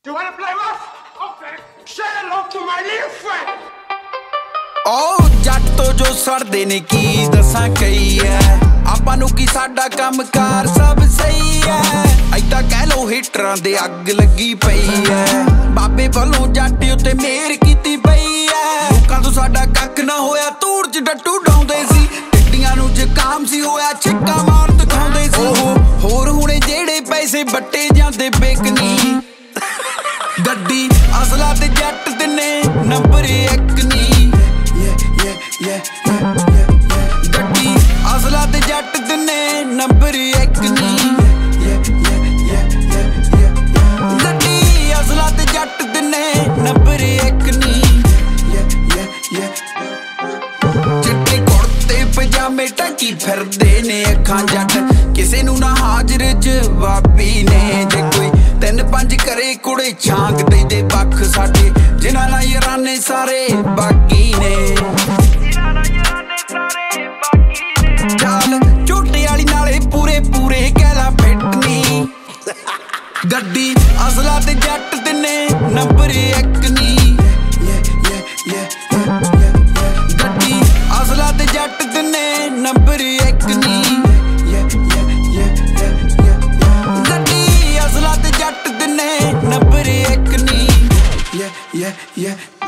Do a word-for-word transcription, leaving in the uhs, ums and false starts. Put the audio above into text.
You wanna play rough? Okay. Say hello to my little friend. ਓ ਜੱਟ ਤੋਂ ਜੋ ਸੜਦੇ ਨੇ ਕੀ ਦੱਸਾਂ ਕਈ ਐ ਆਪਾਂ ਨੂੰ ਕੀ ਸਾਡਾ ਕੰਮਕਾਰ ਸਭ ਸਹੀ ਐ ਐਦਾਂ ਕਹਿ ਲੋ ਹੀਟਰਾਂ ਦੇ ਅੱਗ ਲੱਗੀ ਪਈ ਐ ਬਾਬੇ ਵੱਲੋਂ ਜੱਟ ਉੱਤੇ ਮਿਹਰ ਕੀਤੀ ਪਈ ਐ ਲੋਕਾਂ ਤੋਂ ਸਾਡਾ ਕੱਖ ਨਾ ਹੋਇਆ ਧੂੜ ਚ ਡੱਟੂ ਡਾਉਂਦੇ ਸੀ ਟਿੱਡੀਆਂ ਨੂੰ ਜ਼ੁਕਾਮ ਸੀ ਹੋਇਆ ਛਿੱਕਾ ਮਾਰ ਦਿਖਾਉਂਦੇ ਸੀ ਹੋਰ ਹੁਣੇ ਜਿਹੜੇ ਪੈਸੇ ਬੱਟੇ ਜਾਂਦੇ ਬੇਕਨੀ ਗੱਡੀ ਅਸਲਾ ਤੇ ਜੱਟ ਦੇ ਨੇ ਨੰਬਰ ਇੱਕ ਨੀ ਗੱਡੀ ਅਸਲਾ ਤੇ ਜੱਟ ਦੇ ਨੇ ਨੰਬਰ ਇੱਕ ਨੀ ਗੱਡੀ ਅਸਲਾ ਤੇ ਜੱਟ ਦੇ ਨੇ ਨੰਬਰ ਇੱਕ ਨੀ ਚਿੱਟੇ ਕੁੜਤੇ ਪਜਾਮੇ ਟਕੀ ਫਿਰਦੇ ਨੇ ਅੱਖਾਂ ਜੱਟ ਕਿਸੇ ਨੂੰ ਨਾ ਹਾਜ਼ਰ ਜਵਾਬੀ ਨੇ ਜੇ ਕੋਈ ਤਿੰਨ ਪੰਜ ਕਰੇ ਕੁੜੇ ਛਾਂਕ ਦੇ ਦੇ ਬੱਖ ਸਾਡੇ ਜਿਨ੍ਹਾਂ ਨਾਲ ਯਾਰਾਨੇ ਸਾਰੇ ਬਾਕੀ ਨੇ ਚਾਲ ਝੋਟੇ ਵਾਲੀ ਨਾਲੇ ਪੂਰੇ ਪੂਰੇ ਕਹਿਲਾ ਫਿੱਟਨੀ ਗੱਡੀ ਅਸਲਾ ਤੇ ਜੱਟ ਦੇ ਨੇ ਨੰਬਰ ਇੱਕ ਨੀ ਗੱਡੀ ਅਸਲਾ ਤੇ ਜੱਟ ਦੇ ਨੇ ਨੰਬਰ ਇੱਕ ਨੀ ਗੱਡੀ ਅਸਲਾ ਤੇ ਜੱਟ ਦੇ ਨੇ ਨੰਬਰ ਇੱਕ ਨੀ yeah yeah